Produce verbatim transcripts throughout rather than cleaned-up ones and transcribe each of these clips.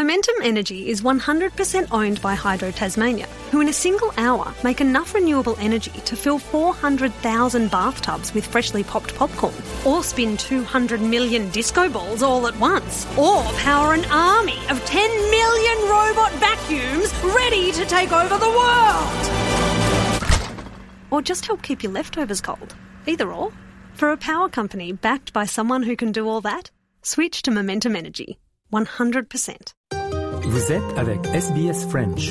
Momentum Energy is one hundred percent owned by Hydro Tasmania, who in a single hour make enough renewable energy to fill four hundred thousand bathtubs with freshly popped popcorn, or spin two hundred million disco balls all at once, or power an army of ten million robot vacuums ready to take over the world. Or just help keep your leftovers cold. Either or. For a power company backed by someone who can do all that, switch to Momentum Energy. one hundred percent. Vous êtes avec S B S French.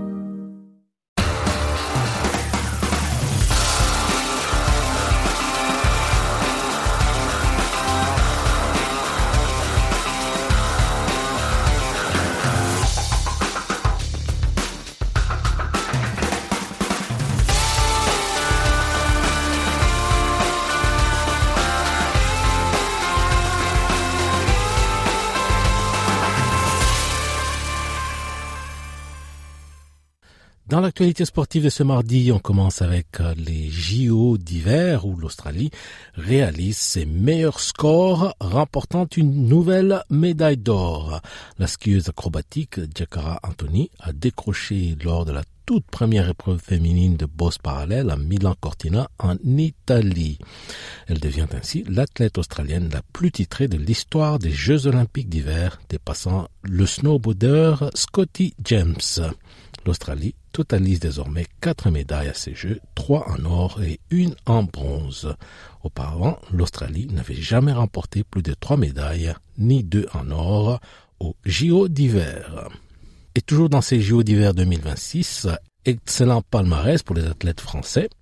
Dans l'actualité sportive de ce mardi, on commence avec les J O d'hiver où l'Australie réalise ses meilleurs scores, remportant une nouvelle médaille d'or. La skieuse acrobatique Jakara Anthony a décroché lors de la toute première épreuve féminine de bosse parallèle à Milan Cortina en Italie. Elle devient ainsi l'athlète australienne la plus titrée de l'histoire des Jeux olympiques d'hiver, dépassant le snowboarder Scotty James. L'Australie totalise désormais quatre médailles à ces Jeux, trois en or et une en bronze. Auparavant, l'Australie n'avait jamais remporté plus de trois médailles, ni deux en or, aux J O d'hiver. Et toujours dans ces J O d'hiver deux mille vingt-six, excellent palmarès pour les athlètes français.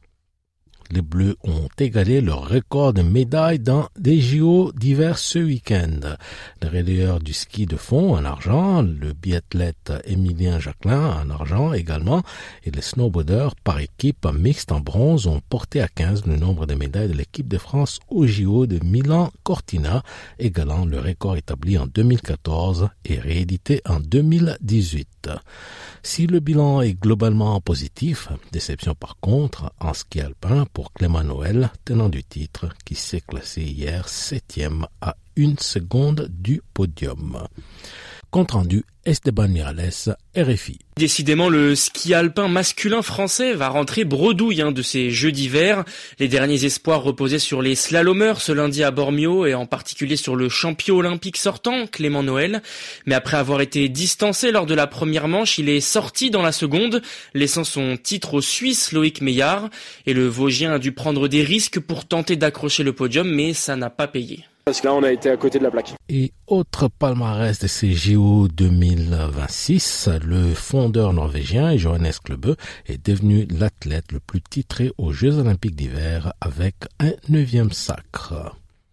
Les Bleus ont égalé leur record de médailles dans des J O d'hiver ce week-end. Le relayeur du ski de fond en argent, le biathlète Émilien Jacquelin en argent également, et les snowboarders par équipe mixte en bronze ont porté à quinze le nombre de médailles de l'équipe de France aux J O de Milan Cortina, égalant le record établi en deux mille quatorze et réédité en deux mille dix-huit. Si le bilan est globalement positif, déception par contre en ski alpin pour Clément Noël, tenant du titre, qui s'est classé hier septième à une seconde du podium. Compte rendu, Esteban Miralles, R F I. Décidément, le ski alpin masculin français va rentrer bredouille hein, de ces Jeux d'hiver. Les derniers espoirs reposaient sur les slalomeurs ce lundi à Bormio et en particulier sur le champion olympique sortant, Clément Noël. Mais après avoir été distancé lors de la première manche, il est sorti dans la seconde, laissant son titre au Suisse Loïc Meillard. Et le Vosgien a dû prendre des risques pour tenter d'accrocher le podium, mais ça n'a pas payé. Parce que là, on a été à côté de la plaque. Et autre palmarès de ces J O deux mille vingt-six, le fondeur norvégien Johannes Kløbø est devenu l'athlète le plus titré aux Jeux olympiques d'hiver avec un neuvième sacre.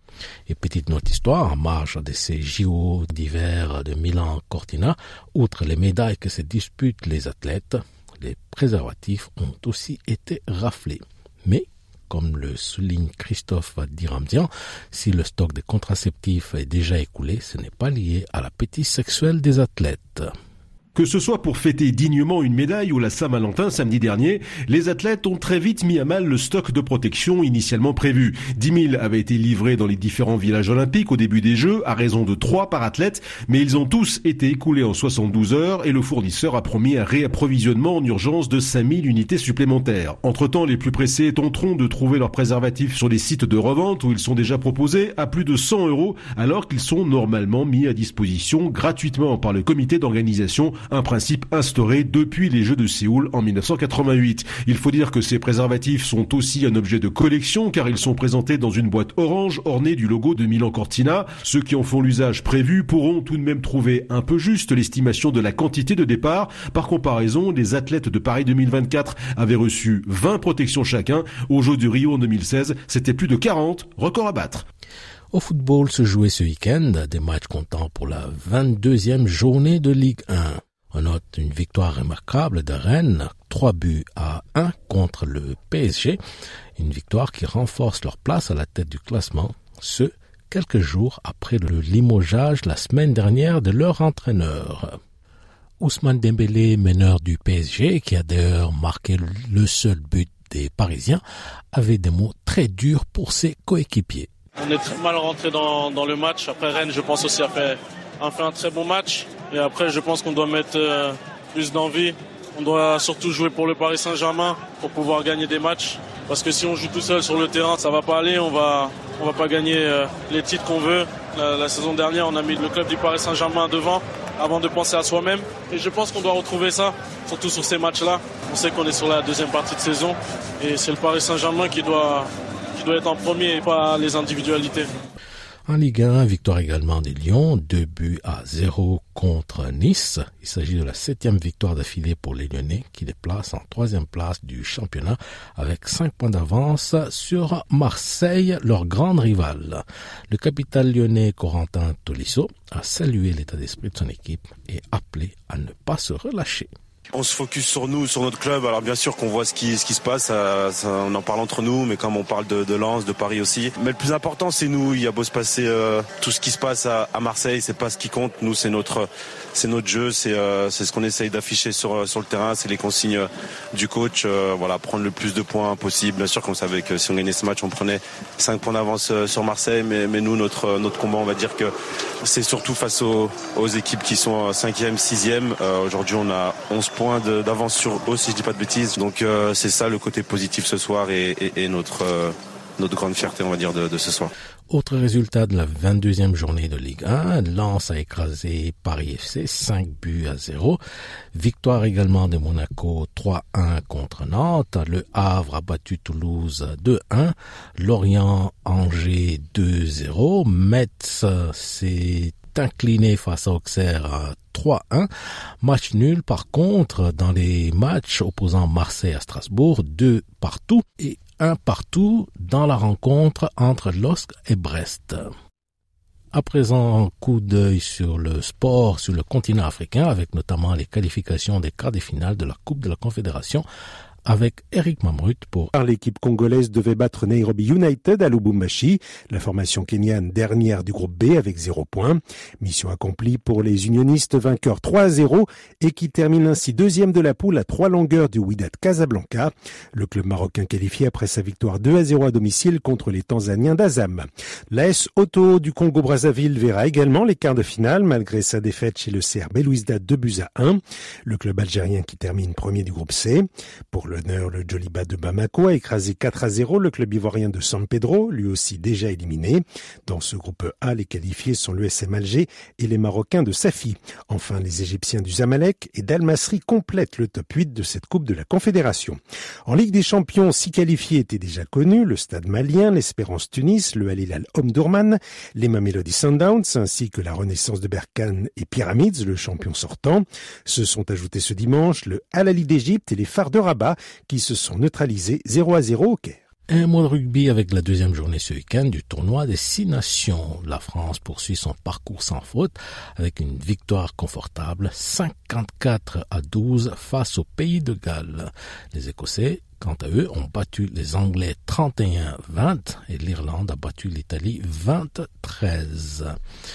Et petite note histoire, en marge de ces J O d'hiver de Milan Cortina, outre les médailles que se disputent les athlètes, les préservatifs ont aussi été raflés. Mais comme le souligne Christophe Diramzian, si le stock de contraceptifs est déjà écoulé, ce n'est pas lié à l'appétit sexuel des athlètes. Que ce soit pour fêter dignement une médaille ou la Saint-Valentin samedi dernier, les athlètes ont très vite mis à mal le stock de protection initialement prévu. dix mille avaient été livrés dans les différents villages olympiques au début des Jeux, à raison de trois par athlète, mais ils ont tous été écoulés en soixante-douze heures et le fournisseur a promis un réapprovisionnement en urgence de cinq mille unités supplémentaires. Entre-temps, les plus pressés tenteront de trouver leurs préservatifs sur les sites de revente où ils sont déjà proposés à plus de cent euros alors qu'ils sont normalement mis à disposition gratuitement par le comité d'organisation, un principe instauré depuis les Jeux de Séoul en dix-neuf cent quatre-vingt-huit. Il faut dire que ces préservatifs sont aussi un objet de collection car ils sont présentés dans une boîte orange ornée du logo de Milan Cortina. Ceux qui en font l'usage prévu pourront tout de même trouver un peu juste l'estimation de la quantité de départ. Par comparaison, les athlètes de Paris deux mille vingt-quatre avaient reçu vingt protections chacun. Aux Jeux de Rio en deux mille seize, c'était plus de quarante, record à battre. Au football se jouait ce week-end des matchs comptant pour la vingt-deuxième journée de Ligue un. On note une victoire remarquable de Rennes, trois buts à un contre le P S G, une victoire qui renforce leur place à la tête du classement, ce, quelques jours après le limogeage la semaine dernière de leur entraîneur. Ousmane Dembélé, meneur du P S G, qui a d'ailleurs marqué le seul but des Parisiens, avait des mots très durs pour ses coéquipiers. On est très mal rentré dans, dans le match. Après Rennes, je pense aussi, a fait, a fait un très bon match. Et après, je pense qu'on doit mettre euh, plus d'envie. On doit surtout jouer pour le Paris Saint-Germain pour pouvoir gagner des matchs. Parce que si on joue tout seul sur le terrain, ça va pas aller. On va, on va pas gagner euh, les titres qu'on veut. La, la saison dernière, on a mis le club du Paris Saint-Germain devant avant de penser à soi-même. Et je pense qu'on doit retrouver ça, surtout sur ces matchs-là. On sait qu'on est sur la deuxième partie de saison. Et c'est le Paris Saint-Germain qui doit, qui doit être en premier et pas les individualités. En Ligue un, victoire également des Lions, deux buts à zéro contre Nice. Il s'agit de la septième victoire d'affilée pour les Lyonnais qui les placent en troisième place du championnat avec cinq points d'avance sur Marseille, leur grande rivale. Le capitaine lyonnais Corentin Tolisso a salué l'état d'esprit de son équipe et appelé à ne pas se relâcher. On se focus sur nous, sur notre club. Alors bien sûr qu'on voit ce qui, ce qui se passe, ça, ça, on en parle entre nous, mais comme on parle de, de Lens, de Paris aussi. Mais le plus important, c'est nous. Il y a beau se passer euh, tout ce qui se passe à, à Marseille, c'est pas ce qui compte. Nous, c'est notre, c'est notre jeu, c'est, euh, c'est ce qu'on essaye d'afficher sur, sur le terrain, c'est les consignes du coach. Euh, voilà, prendre le plus de points possible. Bien sûr qu'on savait que si on gagnait ce match, on prenait cinq points d'avance sur Marseille, mais, mais nous, notre, notre combat, on va dire que c'est surtout face aux, aux équipes qui sont cinquième, sixième. Euh, aujourd'hui, on a onze points d'avance sur eux, si je dis pas de bêtises. Donc euh, c'est ça le côté positif ce soir et, et, et notre, euh, notre grande fierté, on va dire, de, de ce soir. Autre résultat de la vingt-deuxième journée de Ligue un, Lens a écrasé Paris F C cinq buts à zéro. Victoire également de Monaco trois un contre Nantes. Le Havre a battu Toulouse deux un. Lorient Angers deux zéro. Metz s'est incliné face à Auxerre à trois un. Match nul par contre dans les matchs opposant Marseille à Strasbourg, deux partout et un partout dans la rencontre entre L O S C et Brest. À présent, un coup d'œil sur le sport sur le continent africain avec notamment les qualifications des quarts de finale de la Coupe de la Confédération avec Eric Mamrut pour... L'équipe congolaise devait battre Nairobi United à Lubumbashi, la formation kenyane dernière du groupe B avec zéro point. Mission accomplie pour les unionistes vainqueurs trois à zéro et qui terminent ainsi deuxième de la poule à trois longueurs du Wydad Casablanca. Le club marocain qualifié après sa victoire deux à zéro à domicile contre les Tanzaniens d'Azam. L'A S Auto du Congo-Brazzaville verra également les quarts de finale malgré sa défaite chez le C R Belouizdad deux buts à un. Le club algérien qui termine premier du groupe C. Pour le l'honneur, le Djoliba de Bamako a écrasé quatre à zéro le club ivoirien de San Pedro, lui aussi déjà éliminé. Dans ce groupe A, les qualifiés sont l'U S M Alger et les Marocains de Safi. Enfin, les Égyptiens du Zamalek et d'Al Masry complètent le top huit de cette Coupe de la Confédération. En Ligue des Champions, six qualifiés étaient déjà connus, le Stade Malien, l'Espérance Tunis, le Al Hilal Omdurman, les Mamelody Sundowns ainsi que la Renaissance de Berkane et Pyramids, le champion sortant. Se sont ajoutés ce dimanche le Al Ahly d'Égypte et les Phares de Rabat qui se sont neutralisés zéro à zéro au Caire. Un mot de rugby avec la deuxième journée ce week-end du tournoi des Six Nations. La France poursuit son parcours sans faute avec une victoire confortable cinquante-quatre à douze face au Pays de Galles. Les Écossais, quant à eux, ont battu les Anglais trente et un vingt et l'Irlande a battu l'Italie vingt à treize.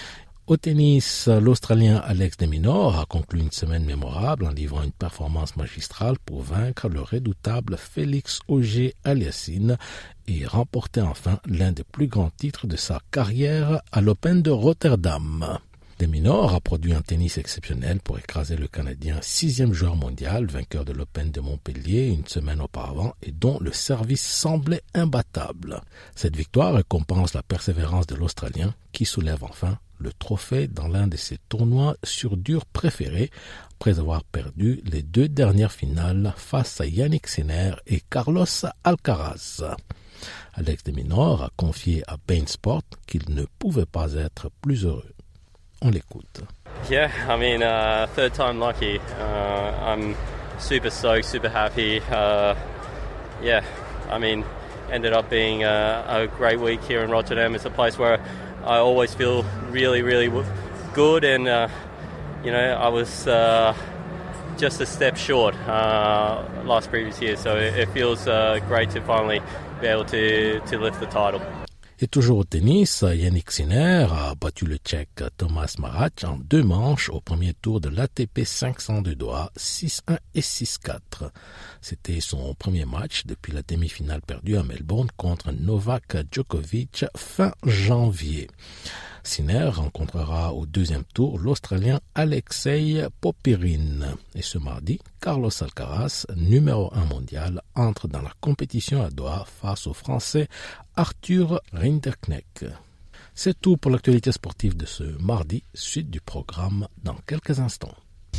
Au tennis, l'Australien Alex de Minaur a conclu une semaine mémorable en livrant une performance magistrale pour vaincre le redoutable Félix Auger-Aliassime et remporter enfin l'un des plus grands titres de sa carrière à l'Open de Rotterdam. De Minaur a produit un tennis exceptionnel pour écraser le Canadien sixième joueur mondial, vainqueur de l'Open de Montpellier une semaine auparavant et dont le service semblait imbattable. Cette victoire récompense la persévérance de l'Australien qui soulève enfin le trophée dans l'un de ses tournois sur dur préférés après avoir perdu les deux dernières finales face à Yannick Sinner et Carlos Alcaraz. Alex de Minaur a confié à Bein Sport qu'il ne pouvait pas être plus heureux. On l'écoute. Yeah, I mean, uh, third time lucky. Uh, I'm super stoked, super happy. Uh, yeah, I mean, ended up being a, a great week here in Rotterdam. It's a place where I always feel really, really good, and uh, you know, I was uh, just a step short uh, last previous year, so it, it feels uh, great to finally be able to to lift the title. Et toujours au tennis, Yannick Sinner a battu le Tchèque Thomas Marach en deux manches au premier tour de l'A T P cinq cents de Doha, six un et six quatre. C'était son premier match depuis la demi-finale perdue à Melbourne contre Novak Djokovic fin janvier. Sinner rencontrera au deuxième tour l'Australien Alexei Popyrin. Et ce mardi, Carlos Alcaraz, numéro un mondial, entre dans la compétition à Doha face au Français Arthur Rinderknecht. C'est tout pour l'actualité sportive de ce mardi. Suite du programme dans quelques instants.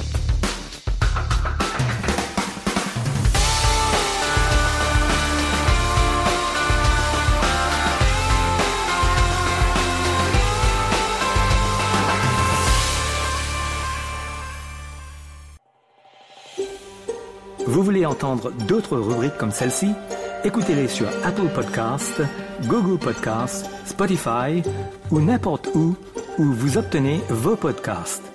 Vous voulez entendre d'autres rubriques comme celle-ci? Écoutez-les sur Apple Podcasts, Google Podcasts, Spotify ou n'importe où où vous obtenez vos podcasts.